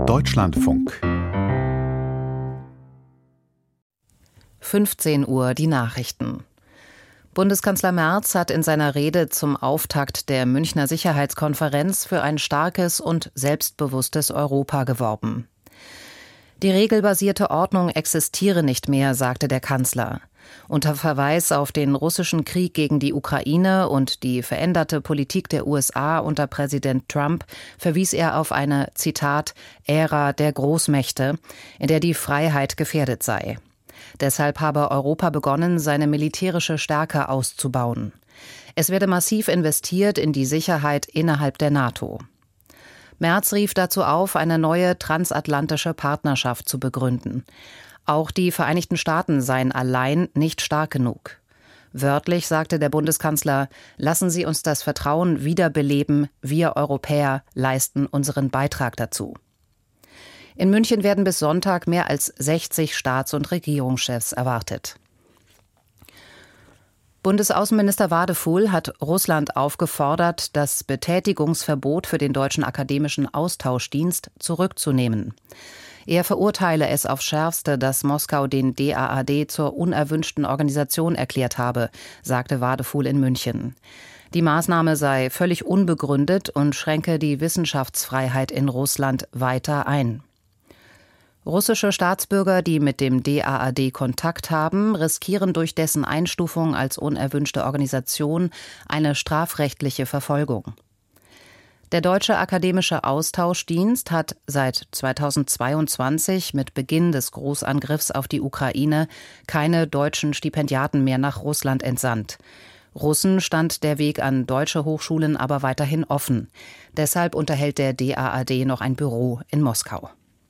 Deutschlandfunk. 15 Uhr die Nachrichten. Bundeskanzler Merz hat in seiner Rede zum Auftakt der Münchner Sicherheitskonferenz für ein starkes und selbstbewusstes Europa geworben. Die regelbasierte Ordnung existiere nicht mehr, sagte der Kanzler. Unter Verweis auf den russischen Krieg gegen die Ukraine und die veränderte Politik der USA unter Präsident Trump verwies er auf eine, Zitat, Ära der Großmächte, in der die Freiheit gefährdet sei. Deshalb habe Europa begonnen, seine militärische Stärke auszubauen. Es werde massiv investiert in die Sicherheit innerhalb der NATO. Merz rief dazu auf, eine neue transatlantische Partnerschaft zu begründen. Auch die Vereinigten Staaten seien allein nicht stark genug. Wörtlich sagte der Bundeskanzler: Lassen Sie uns das Vertrauen wiederbeleben, wir Europäer leisten unseren Beitrag dazu. In München werden bis Sonntag mehr als 60 Staats- und Regierungschefs erwartet. Bundesaußenminister Wadefuhl hat Russland aufgefordert, das Betätigungsverbot für den Deutschen Akademischen Austauschdienst zurückzunehmen. Er verurteile es aufs Schärfste, dass Moskau den DAAD zur unerwünschten Organisation erklärt habe, sagte Wadefuhl in München. Die Maßnahme sei völlig unbegründet und schränke die Wissenschaftsfreiheit in Russland weiter ein. Russische Staatsbürger, die mit dem DAAD Kontakt haben, riskieren durch dessen Einstufung als unerwünschte Organisation eine strafrechtliche Verfolgung. Der Deutsche Akademische Austauschdienst hat seit 2022 mit Beginn des Großangriffs auf die Ukraine keine deutschen Stipendiaten mehr nach Russland entsandt. Russen stand der Weg an deutsche Hochschulen aber weiterhin offen. Deshalb unterhält der DAAD noch ein Büro in Moskau.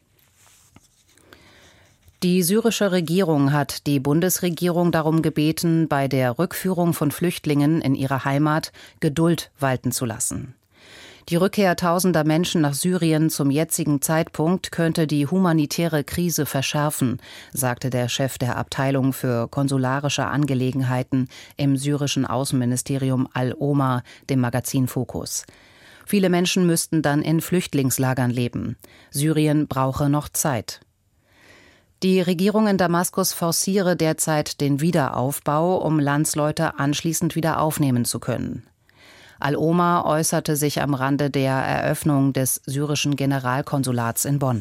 Die syrische Regierung hat die Bundesregierung darum gebeten, bei der Rückführung von Flüchtlingen in ihre Heimat Geduld walten zu lassen. Die Rückkehr tausender Menschen nach Syrien zum jetzigen Zeitpunkt könnte die humanitäre Krise verschärfen, sagte der Chef der Abteilung für konsularische Angelegenheiten im syrischen Außenministerium Al-Omar dem Magazin Focus. Viele Menschen müssten dann in Flüchtlingslagern leben. Syrien brauche noch Zeit. Die Regierung in Damaskus forciere derzeit den Wiederaufbau, um Landsleute anschließend wieder aufnehmen zu können. Al-Omar äußerte sich am Rande der Eröffnung des syrischen Generalkonsulats in Bonn.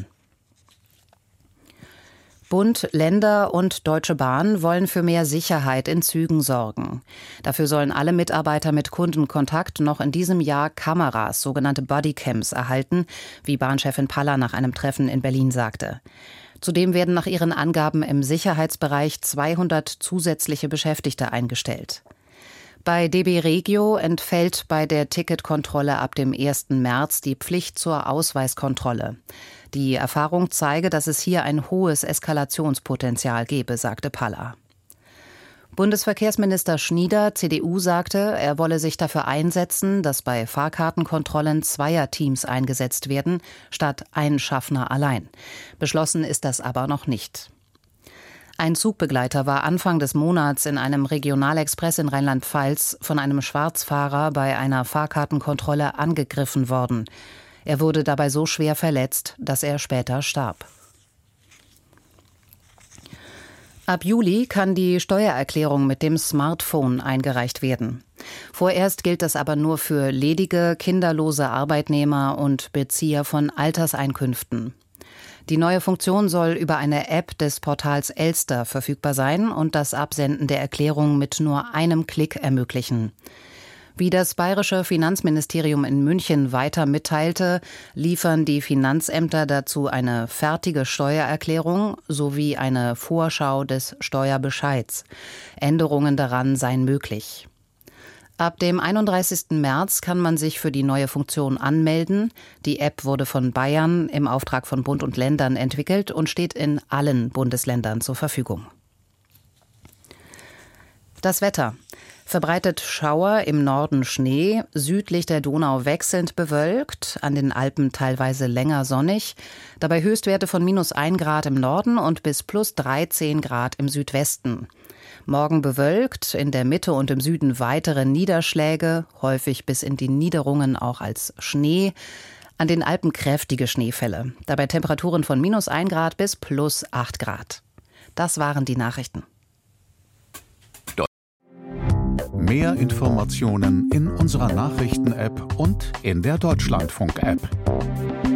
Bund, Länder und Deutsche Bahn wollen für mehr Sicherheit in Zügen sorgen. Dafür sollen alle Mitarbeiter mit Kundenkontakt noch in diesem Jahr Kameras, sogenannte Bodycams, erhalten, wie Bahnchefin Paller nach einem Treffen in Berlin sagte. Zudem werden nach ihren Angaben im Sicherheitsbereich 200 zusätzliche Beschäftigte eingestellt. Bei DB Regio entfällt bei der Ticketkontrolle ab dem 1. März die Pflicht zur Ausweiskontrolle. Die Erfahrung zeige, dass es hier ein hohes Eskalationspotenzial gebe, sagte Paller. Bundesverkehrsminister Schnieder, CDU, sagte, er wolle sich dafür einsetzen, dass bei Fahrkartenkontrollen Zweierteams eingesetzt werden, statt ein Schaffner allein. Beschlossen ist das aber noch nicht. Ein Zugbegleiter war Anfang des Monats in einem Regionalexpress in Rheinland-Pfalz von einem Schwarzfahrer bei einer Fahrkartenkontrolle angegriffen worden. Er wurde dabei so schwer verletzt, dass er später starb. Ab Juli kann die Steuererklärung mit dem Smartphone eingereicht werden. Vorerst gilt das aber nur für ledige, kinderlose Arbeitnehmer und Bezieher von Alterseinkünften. Die neue Funktion soll über eine App des Portals Elster verfügbar sein und das Absenden der Erklärung mit nur einem Klick ermöglichen. Wie das bayerische Finanzministerium in München weiter mitteilte, liefern die Finanzämter dazu eine fertige Steuererklärung sowie eine Vorschau des Steuerbescheids. Änderungen daran seien möglich. Ab dem 31. März kann man sich für die neue Funktion anmelden. Die App wurde von Bayern im Auftrag von Bund und Ländern entwickelt und steht in allen Bundesländern zur Verfügung. Das Wetter. Verbreitet Schauer, im Norden Schnee, südlich der Donau wechselnd bewölkt, an den Alpen teilweise länger sonnig, dabei Höchstwerte von -1 Grad im Norden und bis +13 Grad im Südwesten. Morgen bewölkt, in der Mitte und im Süden weitere Niederschläge, häufig bis in die Niederungen auch als Schnee. An den Alpen kräftige Schneefälle, dabei Temperaturen von -1 Grad bis +8 Grad. Das waren die Nachrichten. Mehr Informationen in unserer Nachrichten-App und in der Deutschlandfunk-App.